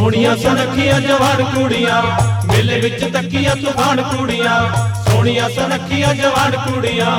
ਸੋਹਣੀਆਂ ਸੁਨੱਖੀਆਂ ਜਵਾਨ ਕੁੜੀਆਂ ਮੇਲੇ ਵਿੱਚ ਤੱਕੀਆਂ ਤੂਫਾਨ ਕੁੜੀਆਂ ਸੋਹਣੀਆਂ ਸੁਨੱਖੀਆਂ ਜਵਾਨ ਕੁੜੀਆਂ।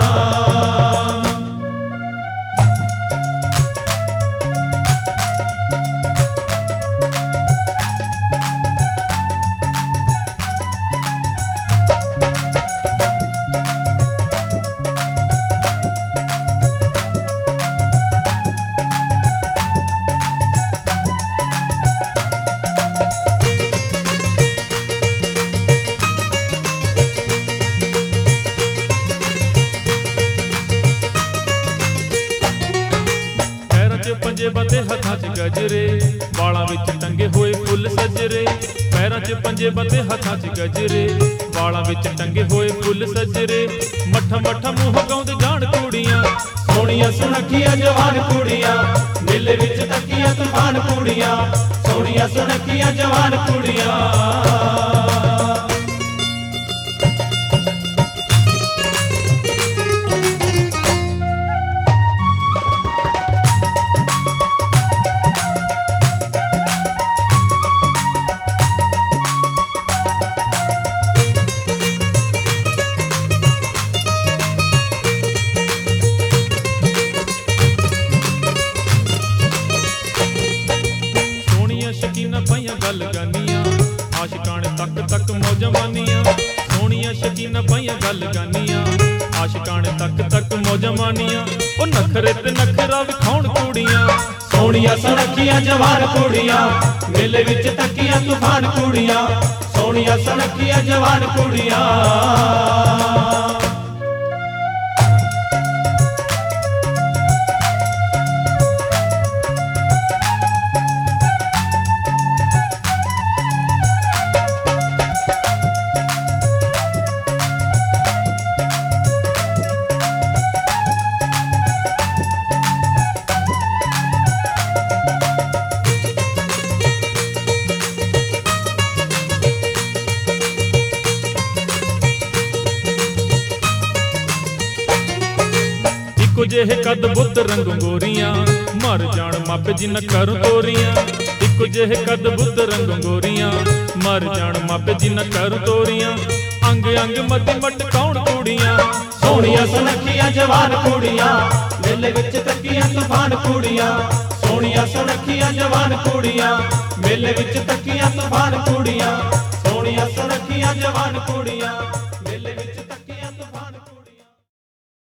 ਪੰਜੇ ਬੱਤੇ ਹੱਥਾਂ 'ਚ ਗਜਰੇ ਵਾਲਾਂ ਵਿੱਚ ਟੰਗੇ ਹੋਏ ਫੁੱਲ ਸਜਰੇ ਪੈਰਾਂ 'ਚ ਪੰਜੇ ਬੱਤੇ ਹੱਥਾਂ 'ਚ ਗਜਰੇ ਵਾਲਾਂ ਵਿੱਚ ਟੰਗੇ ਹੋਏ ਫੁੱਲ ਸਜਰੇ ਮੱਠਾ ਮੱਠਾ ਮੂੰਹ ਗਾਉਂਦੇ ਜਾਣ ਕੁੜੀਆਂ ਸੋਹਣੀਆਂ ਸੁਨੱਖੀਆਂ ਜਵਾਨ ਕੁੜੀਆਂ ਮੇਲੇ ਵਿੱਚ ਤੱਕੀਆਂ ਤੂਫਾਨ ਕੁੜੀਆਂ ਸੋਹਣੀਆਂ ਸੁਨੱਖੀਆਂ ਜਵਾਨ ਕੁੜੀਆਂ। ਸ਼ਕੀਨਾ ਪਾਈਆਂ ਗੱਲ ਗਾਨੀਆਂ ਆਸ਼ਿਕਾਂ ਨੇ ਤੱਕ ਤੱਕ ਮੌਜਾਂ ਮਾਨੀਆਂ ਸੋਹਣੀਆਂ ਸ਼ਕੀਨਾ ਪਾਈਆਂ ਗੱਲ ਗਾਨੀਆਂ ਆਸ਼ਿਕਾਂ ਨੇ ਤੱਕ ਤੱਕ ਮੌਜਾਂ ਮਾਨੀਆਂ ਉਹ ਨਖਰੇ ਤੇ ਨਖਰਾ ਵਿਖਾਉਣ ਕੁੜੀਆਂ ਸੋਹਣੀਆਂ ਸੁਨੱਖੀਆਂ ਜਵਾਨ ਕੁੜੀਆਂ ਮੇਲੇ ਵਿੱਚ ਤੱਕੀਆਂ ਤੂਫਾਨ ਕੁੜੀਆਂ ਸੋਹਣੀਆਂ ਸੁਨੱਖੀਆਂ ਜਵਾਨ ਕੁੜੀਆਂ। ਇੱਕੋ ਜਿਹੇ ਕੱਦ ਬੁੱਧ ਰੰਗੋਂ ਗੋਰੀਆਂ ਮਰ ਜਾਣ ਮਾਪੇ ਜਿਨ੍ਹਾਂ ਘਰੋਂ ਤੋਰੀਆਂ ਇੱਕੋ ਜਿਹੇ ਕੱਦ ਬੁੱਧ ਰੰਗੋਂ ਗੋਰੀਆਂ ਮਰ ਜਾਣ ਮਾਪੇ ਜਿਨ੍ਹਾਂ ਘਰੋਂ ਤੋਰੀਆਂ ਅੰਗ ਅੰਗ ਮੱਧ ਮਟਕਾਉਣ ਕੁੜੀਆਂ ਸੋਹਣੀਆਂ ਸੁਨੱਖੀਆਂ ਜਵਾਨ ਕੁੜੀਆਂ ਮੇਲੇ ਵਿੱਚ ਤੱਕੀਆਂ ਤੂਫਾਨ ਕੁੜੀਆਂ ਸੋਹਣੀਆਂ ਸੁਨੱਖੀਆਂ ਜਵਾਨ ਕੁੜੀਆਂ ਮੇਲੇ ਵਿੱਚ ਤੱਕੀਆਂ ਤੂਫਾਨ ਕੁੜੀਆਂ।